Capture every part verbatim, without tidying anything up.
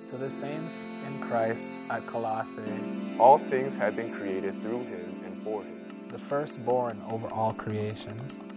To the saints in Christ at Colossae, all things have been created through him and for him, the firstborn over all creation.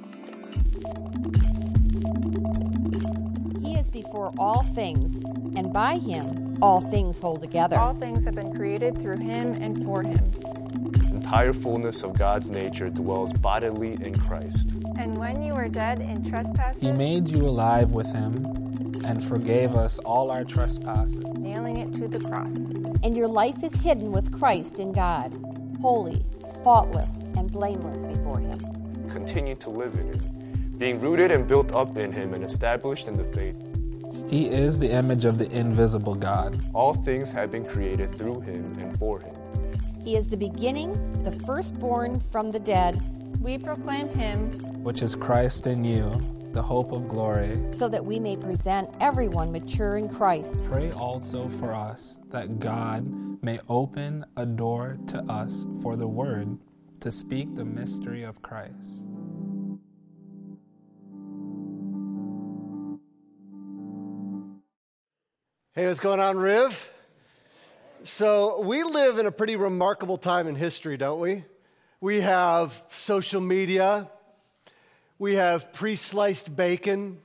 He is before all things, and by him all things hold together. All things have been created through him and for him. The entire fullness of God's nature dwells bodily in Christ. And when you were dead in trespasses, He made you alive with him and forgave us all our trespasses, nailing it to the cross. And your life is hidden with Christ in God, holy, faultless, and blameless before him. Continue to live in him, being rooted and built up in him and established in the faith. He is the image of the invisible God. All things have been created through him and for him. He is the beginning, the firstborn from the dead. We proclaim him, which is Christ in you, the hope of glory. So that we may present everyone mature in Christ. Pray also for us that God may open a door to us for the word to speak the mystery of Christ. Hey, what's going on, Riv? So we live in a pretty remarkable time in history, don't we? We have social media. We have pre-sliced bacon.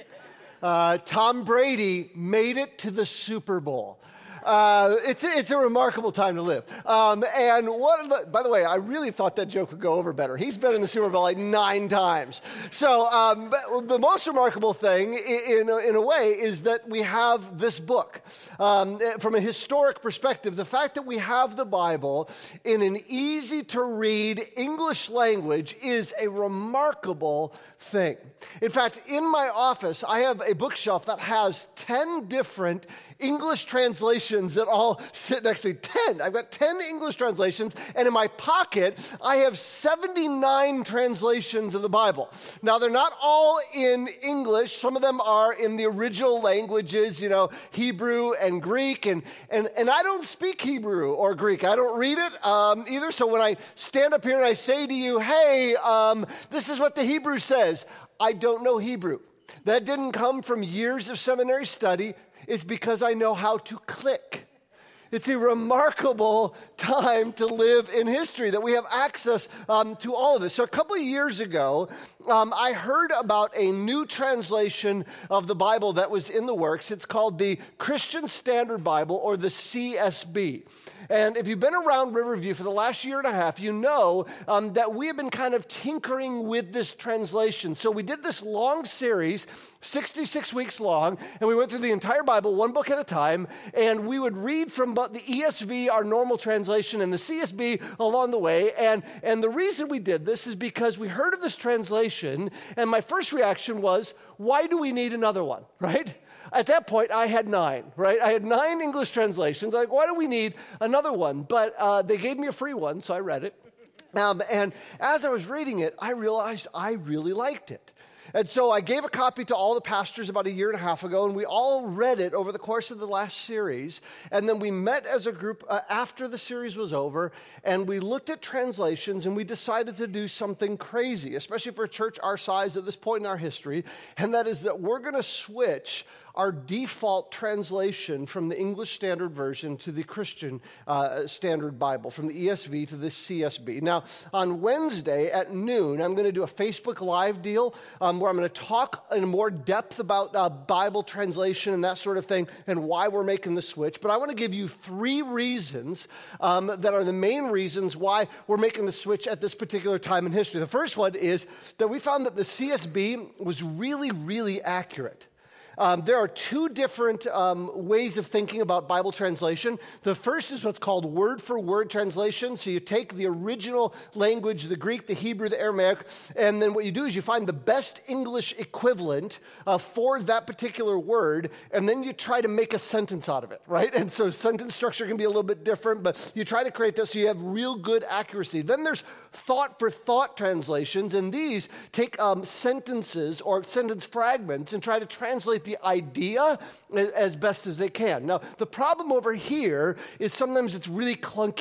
Uh, Tom Brady made it to the Super Bowl. Uh, it's, a, it's a remarkable time to live. Um, and what, the, by the way, I really thought that joke would go over better. He's been in the Super Bowl like nine times. So um, but the most remarkable thing, in, in, a, in a way, is that we have this book. Um, from a historic perspective, the fact that we have the Bible in an easy-to-read English language is a remarkable thing. In fact, in my office, I have a bookshelf that has ten different English translations that all sit next to me. ten. I've got ten English translations, and in my pocket, I have seventy-nine translations of the Bible. Now, they're not all in English. Some of them are in the original languages, you know, Hebrew and Greek, and, and, and I don't speak Hebrew or Greek. I don't read it um, either, so when I stand up here and I say to you, hey, um, this is what the Hebrew says, I don't know Hebrew. That didn't come from years of seminary study. It's because I know how to click. It's a remarkable time to live in history that we have access um, to all of this. So a couple of years ago, um, I heard about a new translation of the Bible that was in the works. It's called the Christian Standard Bible, or the C S B. And if you've been around Riverview for the last year and a half, you know um, that we have been kind of tinkering with this translation. So we did this long series, sixty-six weeks long, and we went through the entire Bible one book at a time, and we would read from the E S V, our normal translation, and the C S B along the way. And, and the reason we did this is because we heard of this translation, and my first reaction was, why do we need another one, right? At that point, I had nine, right? I had nine English translations. Like, why do we need another one? But uh, they gave me a free one, so I read it. Um, and as I was reading it, I realized I really liked it. And so I gave a copy to all the pastors about a year and a half ago, and we all read it over the course of the last series. And then we met as a group uh, after the series was over, and we looked at translations, and we decided to do something crazy, especially for a church our size at this point in our history, and that is that we're going to switch our default translation from the English Standard Version to the Christian uh, Standard Bible, from the E S V to the C S B. Now, on Wednesday at noon, I'm going to do a Facebook Live deal um, where I'm going to talk in more depth about uh, Bible translation and that sort of thing and why we're making the switch. But I want to give you three reasons um, that are the main reasons why we're making the switch at this particular time in history. The first one is that we found that the C S B was really, really accurate. Um, there are two different um, ways of thinking about Bible translation. The first is what's called word-for-word translation. So you take the original language, the Greek, the Hebrew, the Aramaic, and then what you do is you find the best English equivalent uh, for that particular word, and then you try to make a sentence out of it, right? And so sentence structure can be a little bit different, but you try to create this so you have real good accuracy. Then there's thought-for-thought translations, and these take um, sentences or sentence fragments and try to translate the idea as best as they can. Now, the problem over here is sometimes it's really clunky.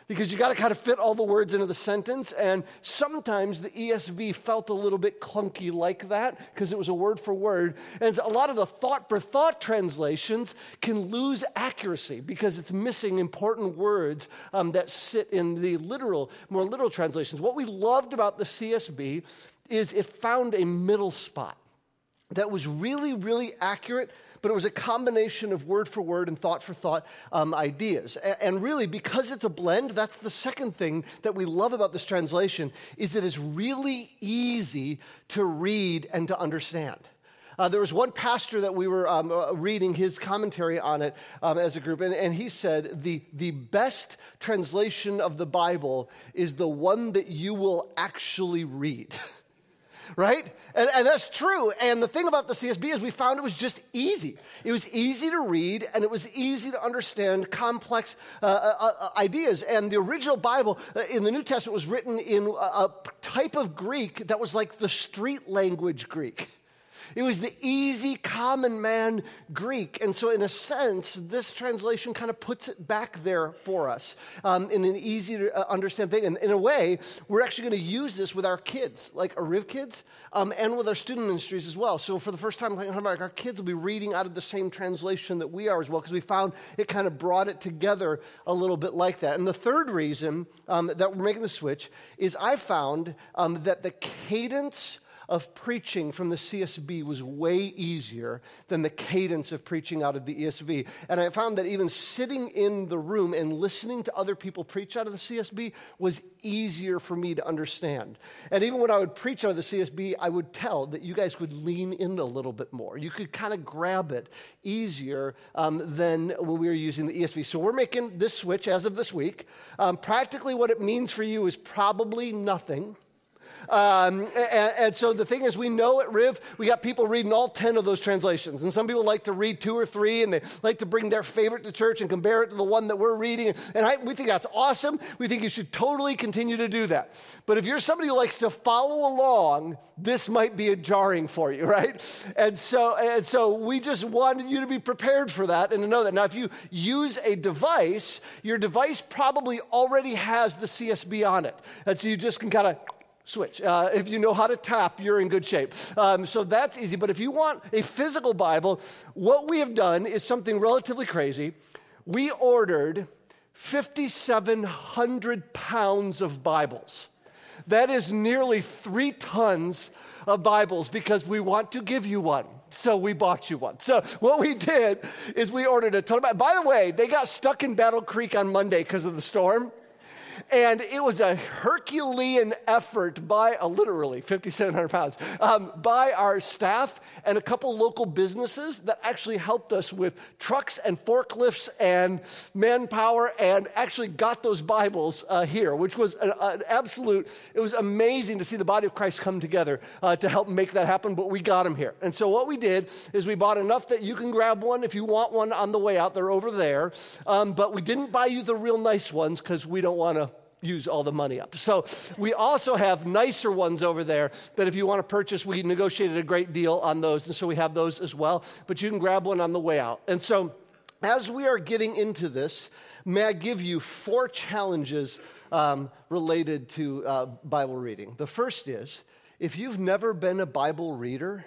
because you got to kind of fit all the words into the sentence, and sometimes the E S V felt a little bit clunky like that because it was a word for word, and a lot of the thought for thought translations can lose accuracy because it's missing important words um, that sit in the literal, more literal translations. What we loved about the C S B is it found a middle spot that was really, really accurate, but it was a combination of word for word and thought for thought um, ideas. A- and really, because it's a blend, that's the second thing that we love about this translation, is it is really easy to read and to understand. Uh, there was one pastor that we were um, uh, reading his commentary on it um, as a group, and, and he said the, the best translation of the Bible is the one that you will actually read. Right? And, and that's true. And the thing about the C S B is we found it was just easy. It was easy to read, and it was easy to understand complex uh, uh, uh, ideas. And the original Bible uh, in the New Testament was written in a, a type of Greek that was like the street language Greek. It was the easy, common man Greek. And so in a sense, this translation kind of puts it back there for us um, in an easy to understand thing. And in a way, we're actually going to use this with our kids, like our Riv kids, um, and with our student ministries as well. So for the first time, like, our kids will be reading out of the same translation that we are as well, because we found it kind of brought it together a little bit like that. And the third reason um, that we're making the switch is I found um, that the cadence of preaching from the C S B was way easier than the cadence of preaching out of the E S V. And I found that even sitting in the room and listening to other people preach out of the C S B was easier for me to understand. And even when I would preach out of the C S B, I would tell that you guys would lean in a little bit more. You could kind of grab it easier um, than when we were using the E S V. So we're making this switch as of this week. Um, practically what it means for you is probably nothing. Um, and, and so the thing is, we know at Riv, we got people reading all ten of those translations. And some people like to read two or three, and they like to bring their favorite to church and compare it to the one that we're reading. And I, we think that's awesome. We think you should totally continue to do that. But if you're somebody who likes to follow along, this might be a jarring for you, right? And so, and so we just wanted you to be prepared for that and to know that. Now, if you use a device, your device probably already has the C S B on it. And so you just can kind of switch. Uh, if you know how to tap, you're in good shape. Um, so that's easy. But if you want a physical Bible, what we have done is something relatively crazy. We ordered fifty-seven hundred pounds of Bibles. That is nearly three tons of Bibles because we want to give you one. So we bought you one. So what we did is we ordered a ton of Bibles. By the way, they got stuck in Battle Creek on Monday because of the storm. And it was a Herculean effort by, uh, literally, fifty-seven hundred pounds, um, by our staff and a couple local businesses that actually helped us with trucks and forklifts and manpower and actually got those Bibles uh, here, which was an, an absolute, it was amazing to see the body of Christ come together uh, to help make that happen, but we got them here. And so what we did is we bought enough that you can grab one if you want one on the way out. They're over there. Um, but we didn't buy you the real nice ones because we don't want to use all the money up. So we also have nicer ones over there that if you want to purchase, we negotiated a great deal on those. And so we have those as well, but you can grab one on the way out. And so as we are getting into this, may I give you four challenges um, related to uh, Bible reading. The first is, if you've never been a Bible reader,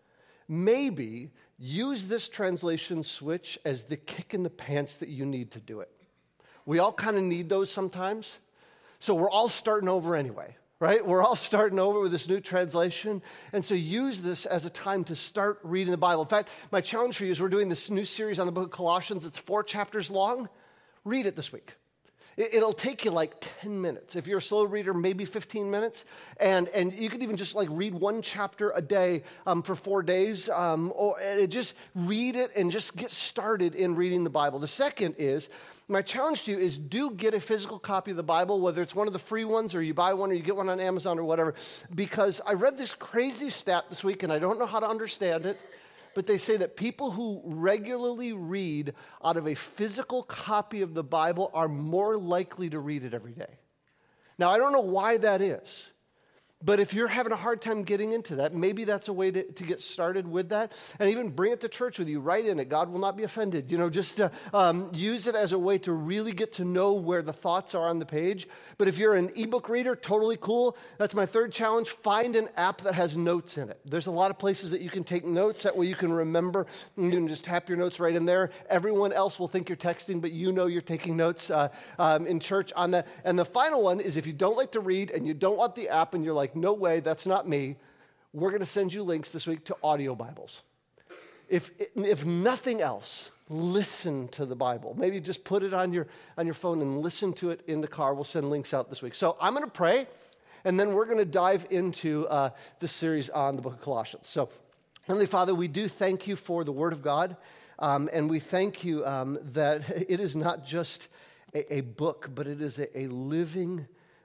maybe use this translation switch as the kick in the pants that you need to do it. We all kind of need those sometimes. So we're all starting over anyway, right? We're all starting over with this new translation. And so use this as a time to start reading the Bible. In fact, my challenge for you is we're doing this new series on the book of Colossians. It's four chapters long. Read it this week. It'll take you like ten minutes. If you're a slow reader, maybe fifteen minutes. And, and you could even just like read one chapter a day um, for four days. Um, or and just read it and just get started in reading the Bible. The second is, my challenge to you is do get a physical copy of the Bible, whether it's one of the free ones or you buy one or you get one on Amazon or whatever. Because I read this crazy stat this week and I don't know how to understand it. But they say that people who regularly read out of a physical copy of the Bible are more likely to read it every day. Now, I don't know why that is, But if you're having a hard time getting into that, maybe that's a way to, to get started with that. And even bring it to church with you. Write in it. God will not be offended. You know, just uh, um, use it as a way to really get to know where the thoughts are on the page. But if you're an ebook reader, totally cool. That's my third challenge. Find an app that has notes in it. There's a lot of places that you can take notes. That way you can remember. You can just tap your notes right in there. Everyone else will think you're texting, but you know you're taking notes uh, um, in church on that. And the final one is if you don't like to read and you don't want the app and you're like, no way, that's not me, we're going to send you links this week to audio Bibles. If, if nothing else, listen to the Bible. Maybe just put it on your, on your phone and listen to it in the car. We'll send links out this week. So I'm going to pray, and then we're going to dive into uh, this series on the book of Colossians. So, Heavenly Father, we do thank you for the Word of God, um, and we thank you um, that it is not just a, a book, but it is a, a living,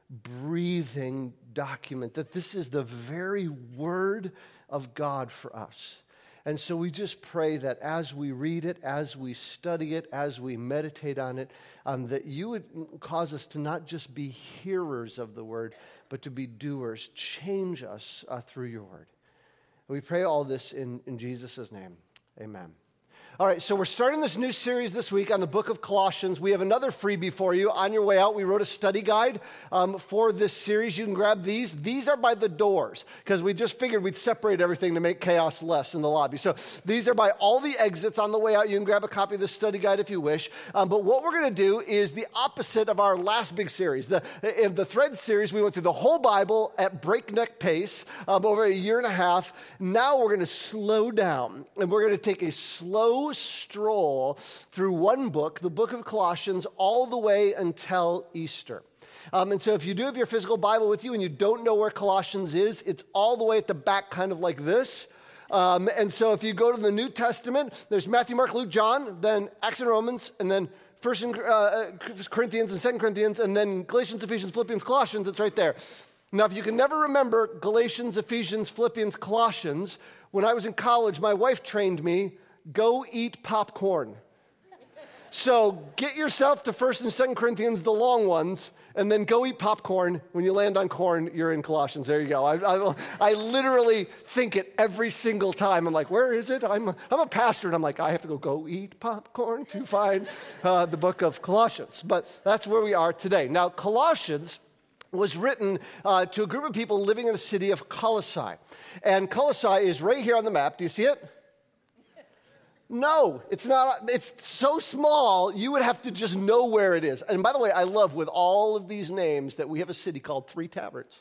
breathing document, that this is the very Word of God for us. And so we just pray that as we read it, as we study it, as we meditate on it, um, that you would cause us to not just be hearers of the Word, but to be doers. Change us uh, through your Word. We pray all this in, in Jesus' name. Amen. All right, so we're starting this new series this week on the book of Colossians. We have another freebie for you. On your way out, we wrote a study guide um, for this series. You can grab these. These are by the doors because we just figured we'd separate everything to make chaos less in the lobby. So these are by all the exits on the way out. You can grab a copy of the study guide if you wish. Um, but what we're going to do is the opposite of our last big series. The, in the Thread series, we went through the whole Bible at breakneck pace um, over a year and a half. Now we're going to slow down, and we're going to take a slow stroll through one book, the book of Colossians, all the way until Easter. Um, and so if you do have your physical Bible with you and you don't know where Colossians is, it's all the way at the back, kind of like this. Um, and so if you go to the New Testament, there's Matthew, Mark, Luke, John, then Acts and Romans, and then First uh, Corinthians and Second Corinthians, and then Galatians, Ephesians, Philippians, Colossians. It's right there. Now, if you can never remember Galatians, Ephesians, Philippians, Colossians, when I was in college, my wife trained me, go eat popcorn. So get yourself to First and Second Corinthians, the long ones, and then go eat popcorn. When you land on corn, you're in Colossians. There you go. I, I, I literally think it every single time. I'm like, where is it? I'm a, I'm a pastor, and I'm like, I have to go, go eat popcorn to find uh, the book of Colossians. But that's where we are today. Now, Colossians was written uh, to a group of people living in the city of Colossae. And Colossae is right here on the map. Do you see it? No, it's not. It's so small, you would have to just know where it is. And by the way, I love with all of these names that we have a city called Three Taverns.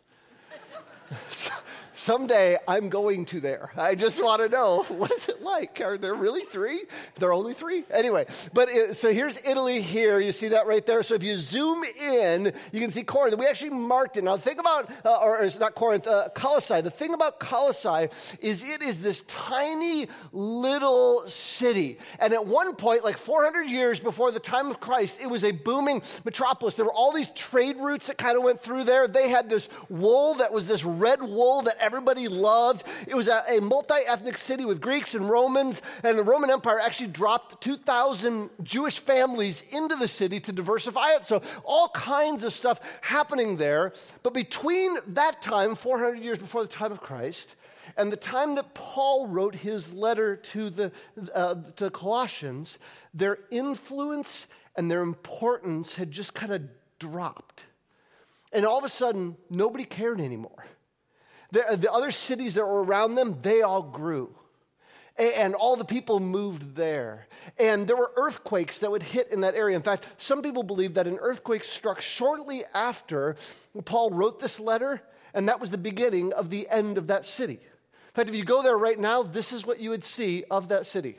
Someday I'm going to there. I just want to know, what is it like? Are there really three? There are only three? Anyway, but it, so here's Italy here. You see that right there? So if you zoom in, you can see Corinth. We actually marked it. Now think about, uh, or it's not Corinth, uh, Colossae. The thing about Colossae is it is this tiny little city. And at one point, like four hundred years before the time of Christ, it was a booming metropolis. There were all these trade routes that kind of went through there. They had this wool that was this red wool that everybody loved. It was a, a multi-ethnic city with Greeks and Romans, and the Roman Empire actually dropped two thousand Jewish families into the city to diversify it. So all kinds of stuff happening there. But between that time, four hundred years before the time of Christ, and the time that Paul wrote his letter to the uh, to Colossians, their influence and their importance had just kind of dropped. And all of a sudden, nobody cared anymore. The, the other cities that were around them, they all grew. And, and all the people moved there. And there were earthquakes that would hit in that area. In fact, some people believe that an earthquake struck shortly after Paul wrote this letter, and that was the beginning of the end of that city. In fact, if you go there right now, this is what you would see of that city.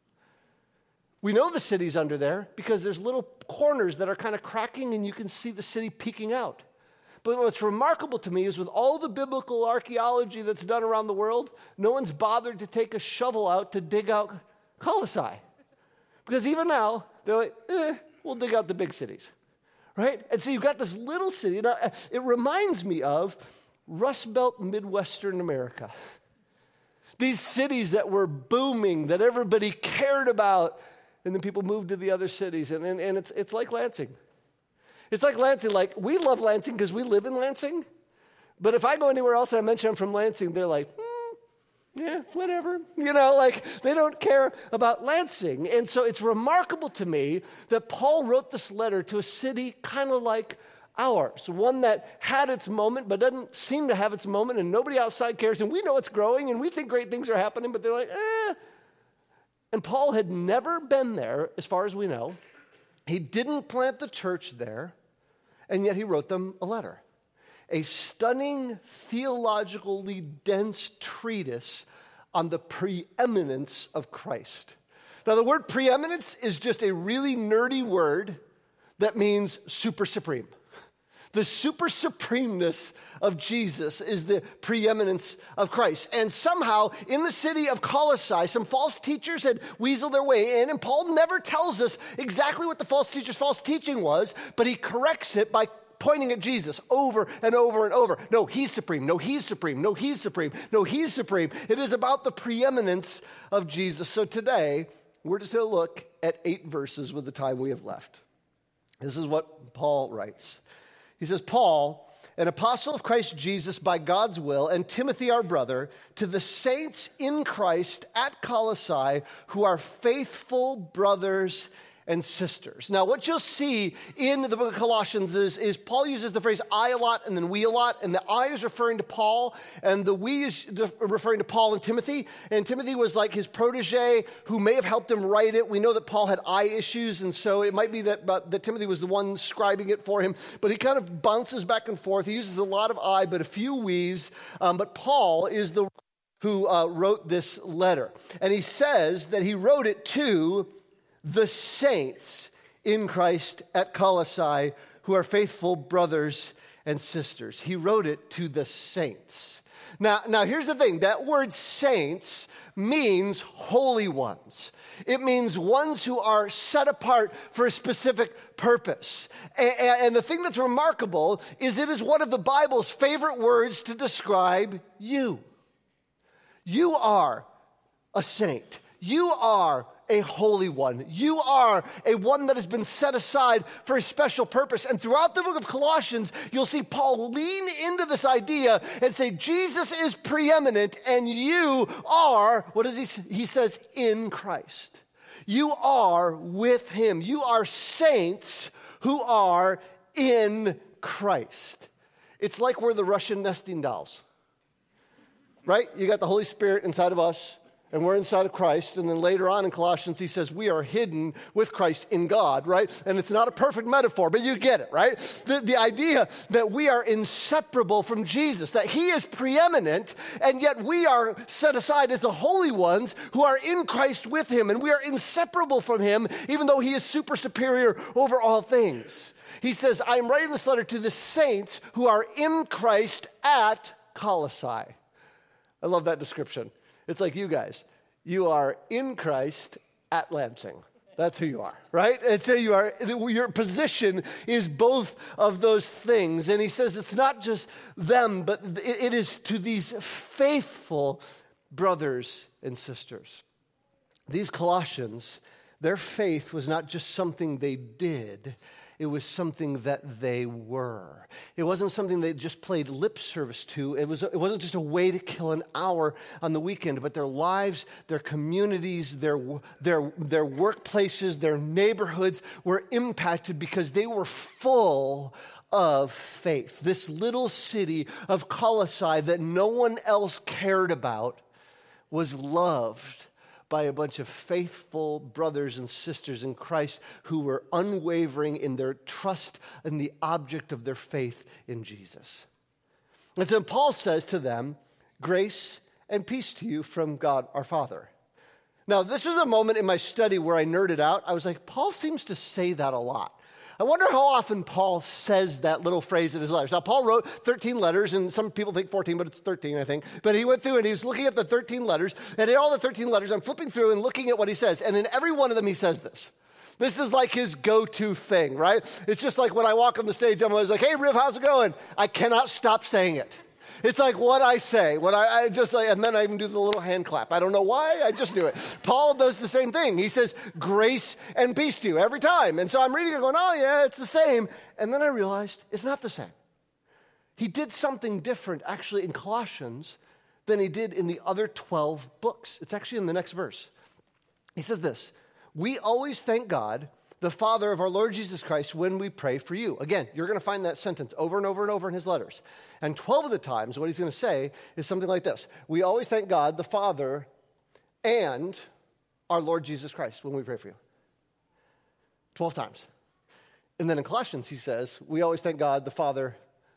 We know the city's under there because there's little corners that are kind of cracking, and you can see the city peeking out. But what's remarkable to me is with all the biblical archaeology that's done around the world, no one's bothered to take a shovel out to dig out Colossae. Because even now, they're like, eh, we'll dig out the big cities, right? And so you've got this little city. Now, it reminds me of Rust Belt Midwestern America. These cities that were booming, that everybody cared about, and then people moved to the other cities. And, and, and it's, it's like Lansing. It's like Lansing, like we love Lansing because we live in Lansing, But if I go anywhere else and I mention I'm from Lansing, they're like, hmm, yeah, whatever. You know, like they don't care about Lansing. And so it's remarkable to me that Paul wrote this letter to a city kind of like ours, one that had its moment but doesn't seem to have its moment, and nobody outside cares, and we know it's growing and we think great things are happening, but they're like, eh. And Paul had never been there, as far as we know. He didn't plant the church there, and yet he wrote them a letter. A stunning, theologically dense treatise on the preeminence of Christ. Now, the word preeminence is just a really nerdy word that means super supreme. The super supremeness of Jesus is the preeminence of Christ. And somehow, in the city of Colossae, some false teachers had weaseled their way in, and Paul never tells us exactly what the false teacher's false teaching was, but he corrects it by pointing at Jesus over and over and over. No, he's supreme. No, he's supreme. No, he's supreme. No, he's supreme. It is about the preeminence of Jesus. So today, we're just going to look at eight verses with the time we have left. This is what Paul writes. He says, Paul, an apostle of Christ Jesus by God's will, and Timothy our brother, to the saints in Christ at Colossae who are faithful brothers and sisters. Now, what you'll see in the book of Colossians is, is Paul uses the phrase I a lot and then we a lot, and the I is referring to Paul, and the we is referring to Paul and Timothy, and Timothy was like his protege who may have helped him write it. We know that Paul had eye issues, and so it might be that, uh, that Timothy was the one scribing it for him, but he kind of bounces back and forth. He uses a lot of I, but a few we's, um, but Paul is the who uh, wrote this letter, and he says that he wrote it to the saints in Christ at Colossae who are faithful brothers and sisters. He wrote it to the saints. Now, now here's the thing. That word saints means holy ones. It means ones who are set apart for a specific purpose. And, and the thing that's remarkable is it is one of the Bible's favorite words to describe you. You are a saint. You are a holy one. You are a one that has been set aside for a special purpose. And throughout the book of Colossians, you'll see Paul lean into this idea and say, Jesus is preeminent and you are, what does he say? He says, in Christ. You are with him. You are saints who are in Christ. It's like we're the Russian nesting dolls, right? You got the Holy Spirit inside of us, and we're inside of Christ. And then later on in Colossians, he says, we are hidden with Christ in God, right? And it's not a perfect metaphor, but you get it, right? The, the idea that we are inseparable from Jesus, that he is preeminent, and yet we are set aside as the holy ones who are in Christ with him. And we are inseparable from him, even though he is super superior over all things. He says, I am writing this letter to the saints who are in Christ at Colossae. I love that description. It's like you guys. You are in Christ at Lansing. That's who you are, right? And so you are, your position is both of those things. And he says it's not just them, but it is to these faithful brothers and sisters. These Colossians, their faith was not just something they did. It was something that they were. It wasn't something they just played lip service to. It was. It wasn't just a way to kill an hour on the weekend, but their lives, their communities, their, their, their workplaces, their neighborhoods were impacted because they were full of faith. This little city of Colossae that no one else cared about was loved by a bunch of faithful brothers and sisters in Christ who were unwavering in their trust in the object of their faith in Jesus. And so Paul says to them, grace and peace to you from God our Father. Now, this was a moment in my study where I nerded out. I was like, Paul seems to say that a lot. I wonder how often Paul says that little phrase in his letters. Now, Paul wrote thirteen letters, and some people think fourteen, but it's thirteen, I think. But he went through and he was looking at the thirteen letters, and in all the thirteen letters, I'm flipping through and looking at what he says, and in every one of them, he says this. This is like his go-to thing, right? It's just like when I walk on the stage, I'm always like, hey, Riv, how's it going? I cannot stop saying it. It's like what I say, what I, I just like, and then I even do the little hand clap. I don't know why, I just do it. Paul does the same thing. He says, grace and peace to you every time. And so I'm reading it going, oh yeah, it's the same. And then I realized it's not the same. He did something different, actually, in Colossians than he did in the other twelve books. It's actually in the next verse. He says this, we always thank God, the Father of our Lord Jesus Christ, when we pray for you. Again, you're going to find that sentence over and over and over in his letters. And twelve of the times, what he's going to say is something like this. We always thank God, the Father, and our Lord Jesus Christ when we pray for you. twelve times. And then in Colossians, he says, we always thank God, the Father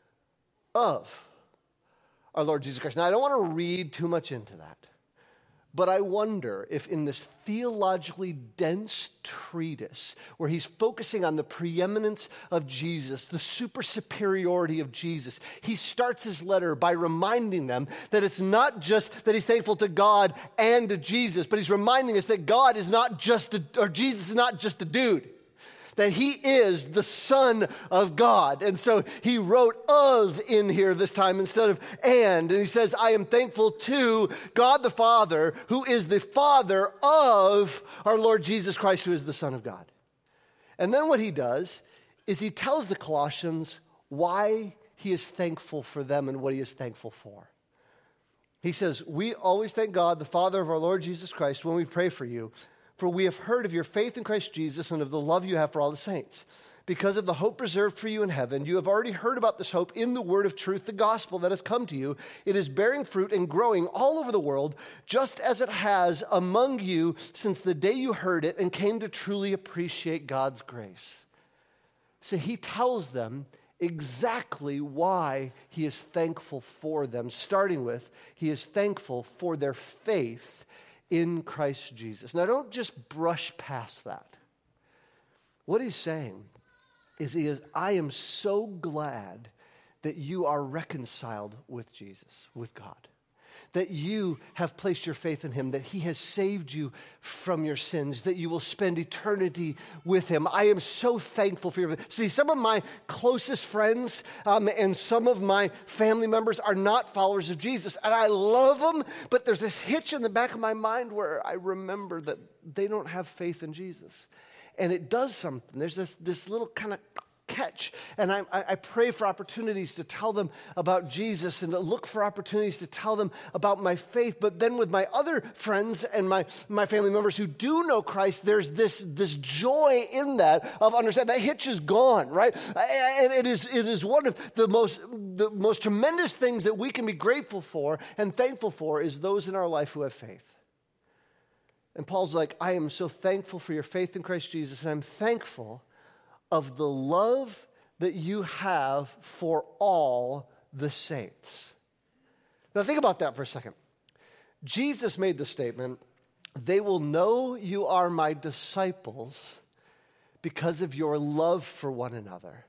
of our Lord Jesus Christ. Now, I don't want to read too much into that, but I wonder if in this theologically dense treatise where he's focusing on the preeminence of Jesus, the super superiority of Jesus, he starts his letter by reminding them that it's not just that he's thankful to God and to Jesus, but he's reminding us that God is not just a, or Jesus is not just a dude. That he is the Son of God. And so he wrote of in here this time instead of and. And he says, I am thankful to God the Father, who is the Father of our Lord Jesus Christ, who is the Son of God. And then what he does is he tells the Colossians why he is thankful for them and what he is thankful for. He says, we always thank God, the Father of our Lord Jesus Christ, when we pray for you. For we have heard of your faith in Christ Jesus and of the love you have for all the saints. Because of the hope reserved for you in heaven, you have already heard about this hope in the word of truth, the gospel that has come to you. It is bearing fruit and growing all over the world, just as it has among you since the day you heard it and came to truly appreciate God's grace. So he tells them exactly why he is thankful for them, starting with he is thankful for their faith in Christ Jesus. Now, don't just brush past that. What he's saying is, he is, I am so glad that you are reconciled with Jesus, with God. That you have placed your faith in him, that he has saved you from your sins, that you will spend eternity with him. I am so thankful for your... See, some of my closest friends um, and some of my family members are not followers of Jesus, and I love them, but there's this hitch in the back of my mind where I remember that they don't have faith in Jesus. And it does something. There's this, this little kind of catch. And I, I pray for opportunities to tell them about Jesus and to look for opportunities to tell them about my faith. But then with my other friends and my, my family members who do know Christ, there's this, this joy in that of understanding that hitch is gone, right? And it is, it is one of the most, the most tremendous things that we can be grateful for and thankful for is those in our life who have faith. And Paul's like, I am so thankful for your faith in Christ Jesus, and I'm thankful of the love that you have for all the saints. Now think about that for a second. Jesus made the statement, they will know you are my disciples because of your love for one another.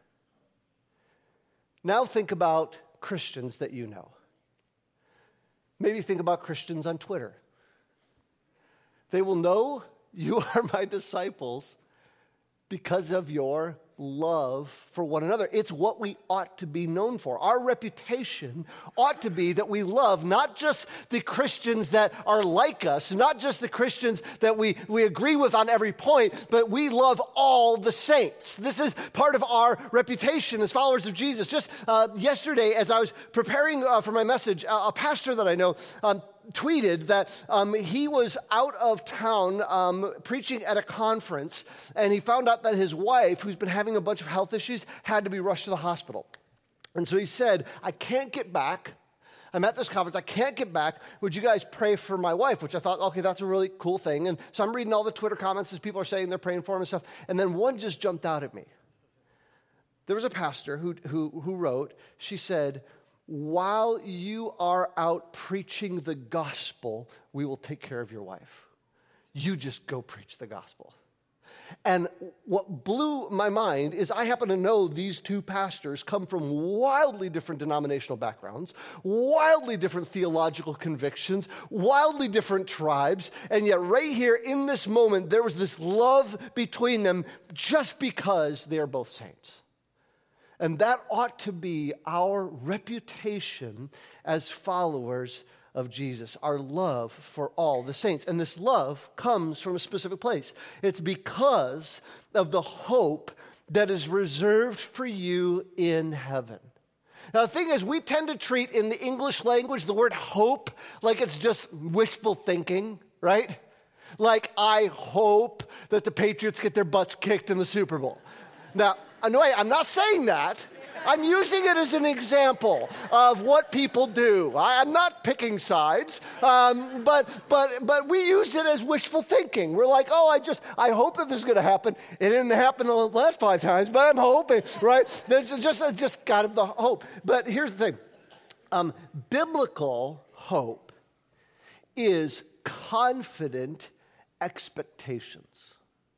Now think about Christians that you know. Maybe think about Christians on Twitter. They will know you are my disciples because of your love for one another. It's what we ought to be known for. Our reputation ought to be that we love not just the Christians that are like us, not just the Christians that we, we agree with on every point, but we love all the saints. This is part of our reputation as followers of Jesus. Just uh, yesterday, as I was preparing uh, for my message, uh, a pastor that I know um, tweeted that um, he was out of town um, preaching at a conference, and he found out that his wife, who's been having a bunch of health issues, had to be rushed to the hospital. And so he said, I can't get back. I'm at this conference. I can't get back. Would you guys pray for my wife? Which I thought, okay, that's a really cool thing. And so I'm reading all the Twitter comments as people are saying they're praying for him and stuff. And then one just jumped out at me. There was a pastor who, who, who wrote, she said, while you are out preaching the gospel, we will take care of your wife. You just go preach the gospel. And what blew my mind is I happen to know these two pastors come from wildly different denominational backgrounds, wildly different theological convictions, wildly different tribes, and yet right here in this moment, there was this love between them just because they are both saints. And that ought to be our reputation as followers of Jesus, our love for all the saints. And this love comes from a specific place. It's because of the hope that is reserved for you in heaven. Now, the thing is, we tend to treat in the English language the word hope like it's just wishful thinking, right? Like, I hope that the Patriots get their butts kicked in the Super Bowl. Now, no, I'm not saying that. I'm using it as an example of what people do. I, I'm not picking sides, um, but but but we use it as wishful thinking. We're like, oh, I just I hope that this is going to happen. It didn't happen the last five times, but I'm hoping, right? There's just it's just kind of the hope. But here's the thing: um, biblical hope is confident expectations.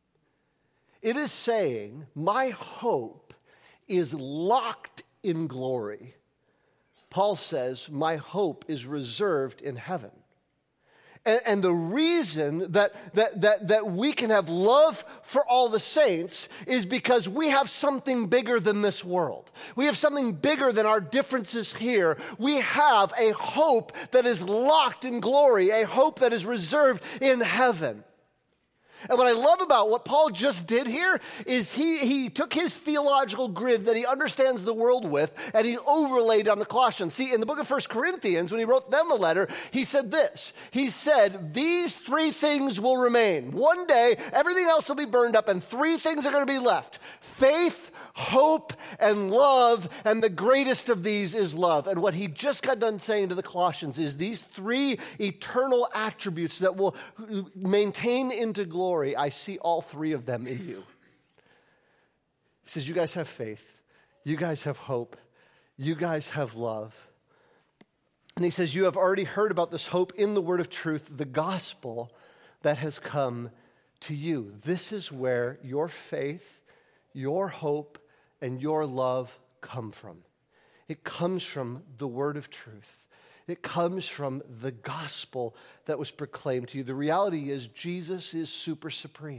It is saying, my hope is locked in glory. Paul says, my hope is reserved in heaven. And, and the reason that, that, that, that we can have love for all the saints is because we have something bigger than this world. We have something bigger than our differences here. We have a hope that is locked in glory, a hope that is reserved in heaven. And what I love about what Paul just did here is he, he took his theological grid that he understands the world with, and he overlaid on the Colossians. See, in the book of First Corinthians, when he wrote them a letter, he said this. He said, these three things will remain. One day, everything else will be burned up, and three things are going to be left. Faith, hope, and love, and the greatest of these is love. And what he just got done saying to the Colossians is these three eternal attributes that will maintain into glory. I see all three of them in you. He says, you guys have faith. You guys have hope. You guys have love. And he says, you have already heard about this hope in the word of truth, the gospel that has come to you. This is where your faith, your hope, and your love come from. It comes from the word of truth. It comes from the gospel that was proclaimed to you. The reality is Jesus is super supreme.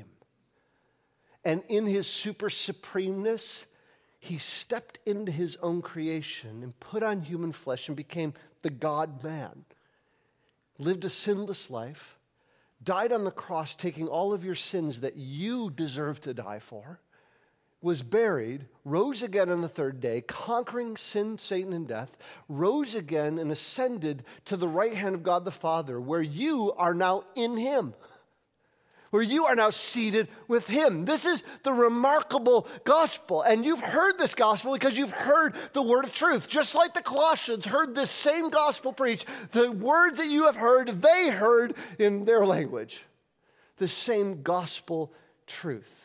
And in his super supremeness, he stepped into his own creation and put on human flesh and became the God-man. Lived a sinless life, died on the cross taking all of your sins that you deserve to die for, was buried, rose again on the third day, conquering sin, Satan, and death, rose again and ascended to the right hand of God the Father, where you are now in him, where you are now seated with him. This is the remarkable gospel, and you've heard this gospel because you've heard the word of truth. Just like the Colossians heard this same gospel preached, the words that you have heard, they heard in their language. The same gospel truth.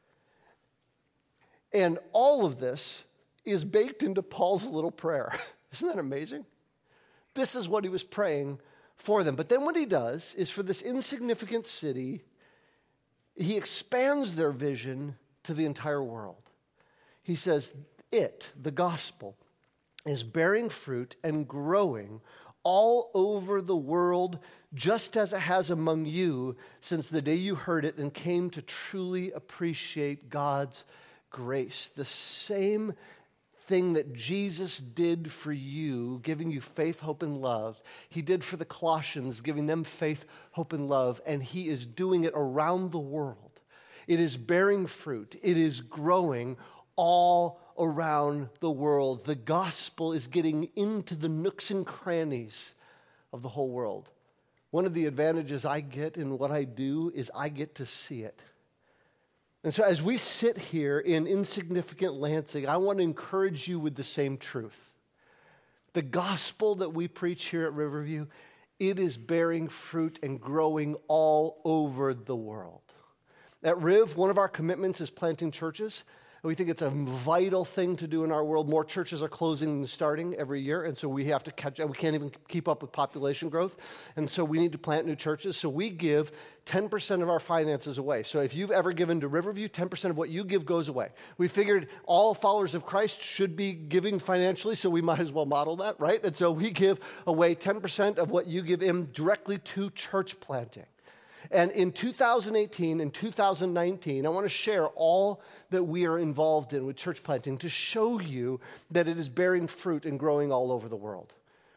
And all of this is baked into Paul's little prayer. Isn't that amazing? This is what he was praying for them. But then what he does is for this insignificant city, he expands their vision to the entire world. He says, it, the gospel, is bearing fruit and growing all over the world, just as it has among you since the day you heard it and came to truly appreciate God's grace. The same thing that Jesus did for you, giving you faith, hope, and love, he did for the Colossians, giving them faith, hope, and love, and he is doing it around the world. It is bearing fruit. It is growing all around the world. The gospel is getting into the nooks and crannies of the whole world. One of the advantages I get in what I do is I get to see it. And so as we sit here in insignificant Lansing, I want to encourage you with the same truth. The gospel that we preach here at Riverview, it is bearing fruit and growing all over the world. At Riv, one of our commitments is planting churches. We think it's a vital thing to do in our world. More churches are closing than starting every year, and so we have to catch up. We can't even keep up with population growth, and so we need to plant new churches. So we give ten percent of our finances away. So if you've ever given to Riverview, ten percent of what you give goes away. We figured all followers of Christ should be giving financially, so we might as well model that, right? And so we give away ten percent of what you give in directly to church planting. And in two thousand eighteen and two thousand nineteen, I want to share all that we are involved in with church planting to show you that it is bearing fruit and growing all over the world.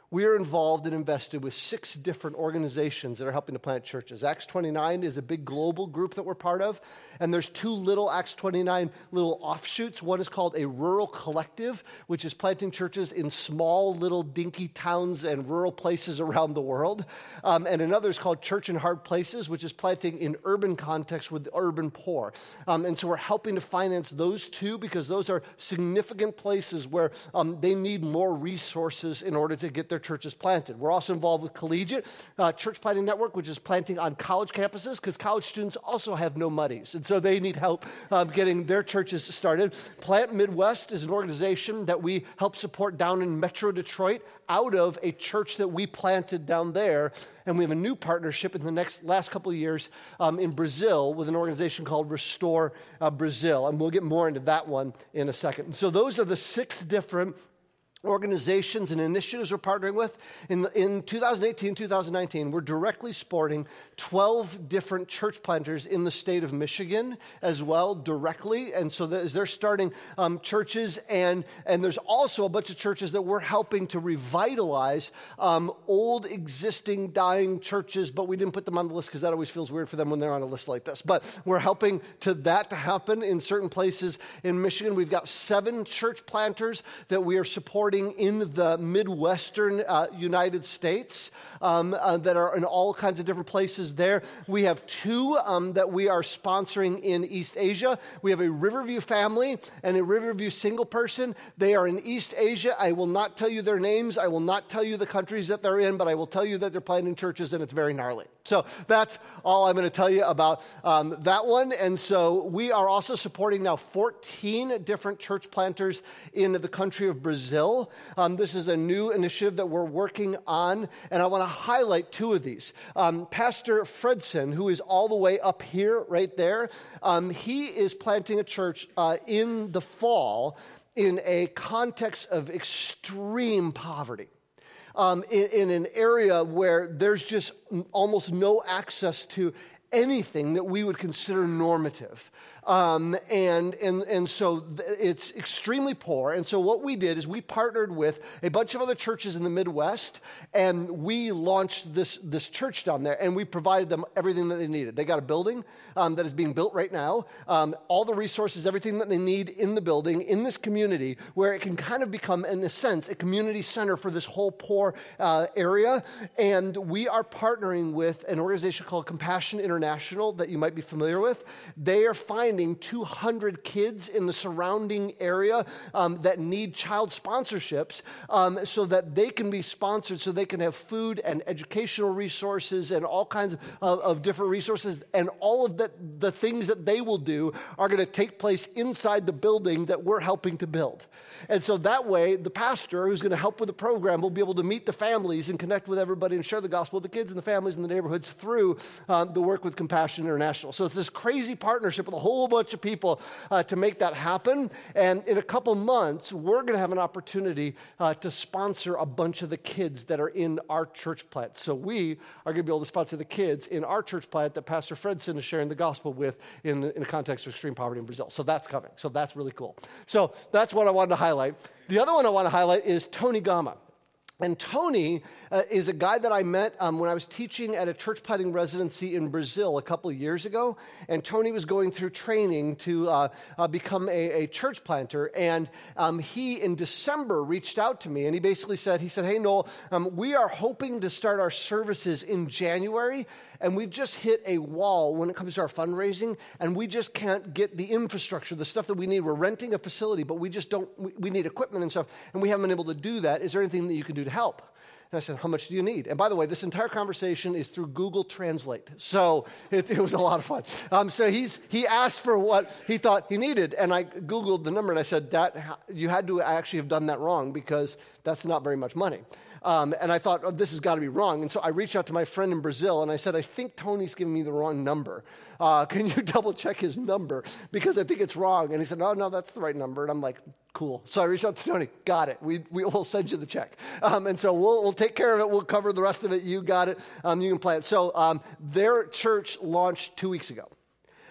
we are involved and invested with six different organizations that are helping to plant churches. Acts twenty-nine is a big global group that we're part of, and there's two little Acts twenty-nine little offshoots. One is called a rural collective, which is planting churches in small little dinky towns and rural places around the world. Um, and another is called Church in Hard Places, which is planting in urban context with the urban poor. Um, and so we're helping to finance those two because those are significant places where um, they need more resources in order to get their churches planted. We're also involved with Collegiate uh, Church Planting Network, which is planting on college campuses because college students also have no monies, and so they need help um, getting their churches started. Plant Midwest is an organization that we help support down in Metro Detroit out of a church that we planted down there, and we have a new partnership in the next last couple of years um, in Brazil with an organization called Restore uh, Brazil, and we'll get more into that one in a second. And so those are the six different organizations and initiatives we're partnering with. In, the, in two thousand eighteen, two thousand nineteen, we're directly supporting twelve different church planters in the state of Michigan as well, directly. And so that as they're starting um, churches, and, and there's also a bunch of churches that we're helping to revitalize um, old, existing, dying churches, but we didn't put them on the list because that always feels weird for them when they're on a list like this. But we're helping to that to happen in certain places in Michigan. We've got seven church planters that we are supporting in the Midwestern uh, United States um, uh, that are in all kinds of different places there. We have two um, that we are sponsoring in East Asia. We have a Riverview family and a Riverview single person. They are in East Asia. I will not tell you their names. I will not tell you the countries that they're in, but I will tell you that they're planting churches, and it's very gnarly. So that's all I'm going to tell you about um, that one. And so we are also supporting now fourteen different church planters in the country of Brazil. Um, this is a new initiative that we're working on, and I want to highlight two of these. Um, Pastor Fredson, who is all the way up here, right there, um, he is planting a church uh, in the fall in a context of extreme poverty. Um, in, in an area where there's just almost no access to anything that we would consider normative. Um, and, and, and so th- it's extremely poor. And so what we did is we partnered with a bunch of other churches in the Midwest, and we launched this, this church down there, and we provided them everything that they needed. They got a building um, that is being built right now, um, all the resources, everything that they need in the building, in this community, where it can kind of become, in a sense, a community center for this whole poor uh, area. And we are partnering with an organization called Compassion International that you might be familiar with. They are finding two hundred kids in the surrounding area um, that need child sponsorships um, so that they can be sponsored, so they can have food and educational resources and all kinds of, of different resources. And all of that, the things that they will do are going to take place inside the building that we're helping to build. And so that way, the pastor who's going to help with the program will be able to meet the families and connect with everybody and share the gospel with the kids and the families in the neighborhoods through um, the work with Compassion International. So it's this crazy partnership with a whole bunch of people uh, to make that happen. And in a couple months, we're going to have an opportunity uh, to sponsor a bunch of the kids that are in our church plant. So we are going to be able to sponsor the kids in our church plant that Pastor Fredson is sharing the gospel with in, in the context of extreme poverty in Brazil. So that's coming. So that's really cool. So that's what I wanted to highlight. The other one I want to highlight is Tony Gama. And Tony uh, is a guy that I met um, when I was teaching at a church planting residency in Brazil a couple of years ago. And Tony was going through training to uh, uh, become a, a church planter. And um, he, in December, reached out to me. And he basically said, he said, hey, Noel, um, we are hoping to start our services in January. And we've just hit a wall when it comes to our fundraising. And we just can't get the infrastructure, the stuff that we need. We're renting a facility, but we just don't, we, we need equipment and stuff. And we haven't been able to do that. Is there anything that you can do to help? And I said, how much do you need? And by the way, this entire conversation is through Google Translate. So it, it was a lot of fun. Um, so he's he asked for what he thought he needed. And I Googled the number and I said, that you had to actually have done that wrong because that's not very much money. Um, and I thought, oh, this has got to be wrong. And so I reached out to my friend in Brazil, and I said, I think Tony's giving me the wrong number. Uh, can you double check his number? Because I think it's wrong. And he said, no, no, that's the right number. And I'm like, cool. So I reached out to Tony. Got it. We, we will send you the check. Um, and so we'll, we'll take care of it. We'll cover the rest of it. You got it. Um, you can play it. So um, their church launched two weeks ago.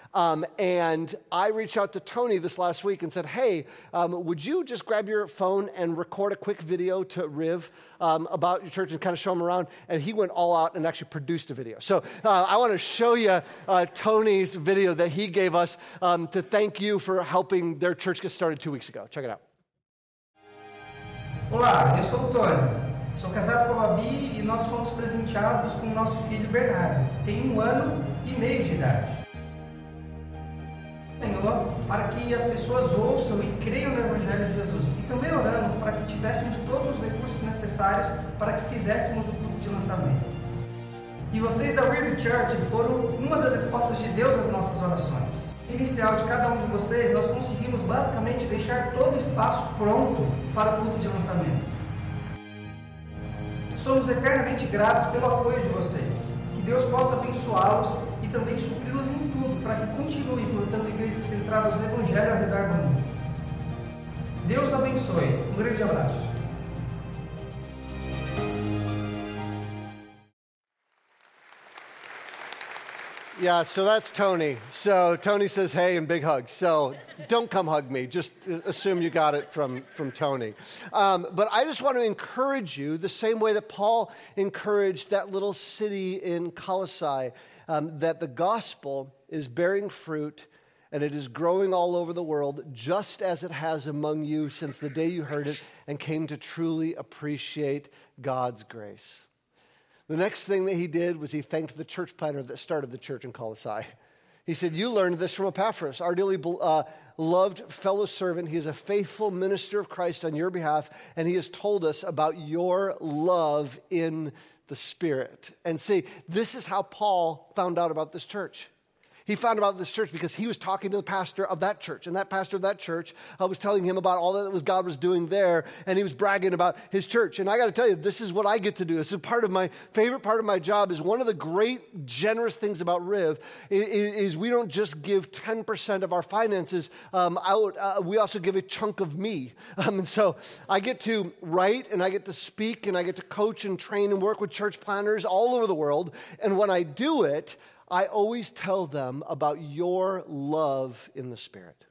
Um, and I reached out to Tony this last week and said, hey, um, would you just grab your phone and record a quick video to Riv um, about your church and kind of show him around? And he went all out and actually produced a video. So uh, I want to show you uh, Tony's video that he gave us um, to thank you for helping their church get started two weeks ago. Check it out. Olá, eu sou o Tony. Sou casado com a Babi e nós fomos presenteados com o nosso filho Bernardo, que tem um ano e meio de idade. Senhor, para que as pessoas ouçam e creiam no Evangelho de Jesus. E também oramos para que tivéssemos todos os recursos necessários para que fizéssemos o culto de lançamento. E vocês da River Church foram uma das respostas de Deus às nossas orações. Inicial de cada um de vocês, nós conseguimos basicamente deixar todo o espaço pronto para o culto de lançamento. Somos eternamente gratos pelo apoio de vocês. Que Deus possa abençoá-los e também supri-los em tudo, para que continuem plantando igrejas centradas no Evangelho ao redor do mundo. Deus abençoe. Um grande abraço. Yeah, so that's Tony. So Tony says, hey, and big hugs. So don't come hug me. Just assume you got it from, from Tony. Um, but I just want to encourage you the same way that Paul encouraged that little city in Colossae, um, that the gospel is bearing fruit and it is growing all over the world, just as it has among you since the day you heard it and came to truly appreciate God's grace. The next thing that he did was he thanked the church planter that started the church in Colossae. He said, you learned this from Epaphras, our dearly uh, loved fellow servant. He is a faithful minister of Christ on your behalf, and he has told us about your love in the Spirit. And see, this is how Paul found out about this church. He found about this church because he was talking to the pastor of that church, and that pastor of that church uh, was telling him about all that was God was doing there, and he was bragging about his church. And I got to tell you, this is what I get to do. This is part of my favorite part of my job. Is one of the great generous things about Riv is, is we don't just give ten percent of our finances um, out. Uh, we also give a chunk of me. Um, and so I get to write, and I get to speak, and I get to coach and train and work with church planners all over the world. And when I do it, I always tell them about your love in the Spirit.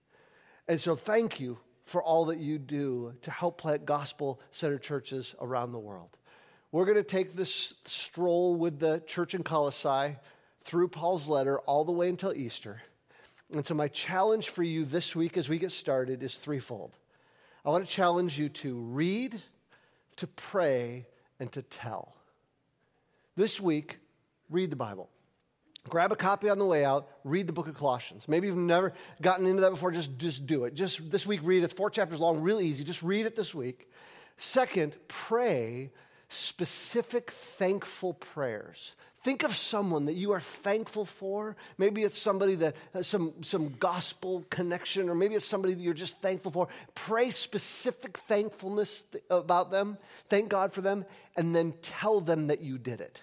And so thank you for all that you do to help plant gospel-centered churches around the world. We're going to take this stroll with the church in Colossae through Paul's letter all the way until Easter. And so my challenge for you this week as we get started is threefold. I want to challenge you to read, to pray, and to tell. This week, read the Bible. Grab a copy on the way out, read the book of Colossians. Maybe you've never gotten into that before, just, just do it. Just this week, read it. It's four chapters long, really easy. Just read it this week. Second, pray specific thankful prayers. Think of someone that you are thankful for. Maybe it's somebody that has some, some gospel connection, or maybe it's somebody that you're just thankful for. Pray specific thankfulness about them. Thank God for them, and then tell them that you did it.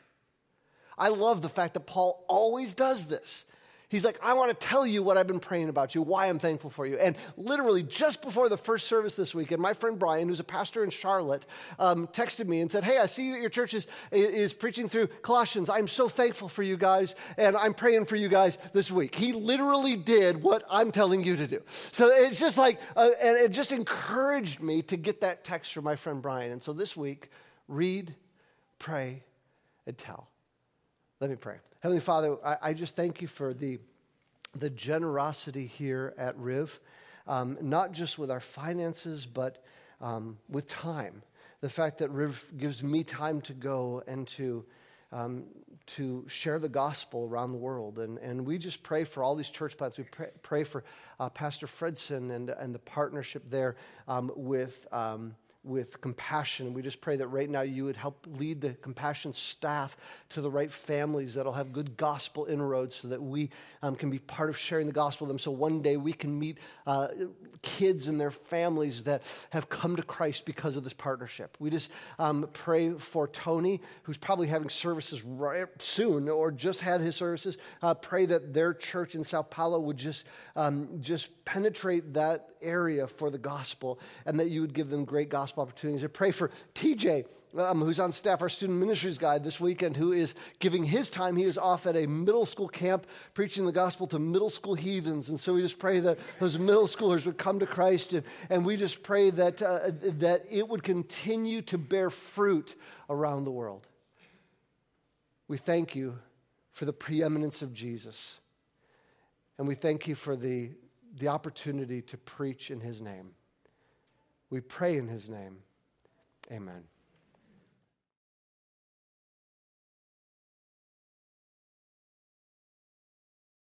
I love the fact that Paul always does this. He's like, I want to tell you what I've been praying about you, why I'm thankful for you. And literally just before the first service this weekend, my friend Brian, who's a pastor in Charlotte, um, texted me and said, hey, I see that your church is, is preaching through Colossians. I'm so thankful for you guys, and I'm praying for you guys this week. He literally did what I'm telling you to do. So it's just like, uh, and it just encouraged me to get that text from my friend Brian. And so this week, read, pray, and tell. Let me pray. Heavenly Father, I, I just thank you for the, the generosity here at Riv, um, not just with our finances, but um, with time. The fact that Riv gives me time to go and to um, to share the gospel around the world. And, and we just pray for all these church plants. We pray, pray for uh, Pastor Fredson and, and the partnership there um, with um with compassion. We just pray that right now you would help lead the compassion staff to the right families that'll have good gospel inroads so that we um, can be part of sharing the gospel with them. So one day we can meet uh, kids and their families that have come to Christ because of this partnership. We just um, pray for Tony, who's probably having services right soon or just had his services. Uh, pray that their church in Sao Paulo would just, um, just penetrate that area for the gospel, and that you would give them great gospel gospel opportunities. I pray for T J, um, who's on staff, our student ministries guide this weekend, who is giving his time. He is off at a middle school camp preaching the gospel to middle school heathens. And so we just pray that those middle schoolers would come to Christ. And, and we just pray that, uh, that it would continue to bear fruit around the world. We thank you for the preeminence of Jesus. And we thank you for the, the opportunity to preach in his name. We pray in his name. Amen.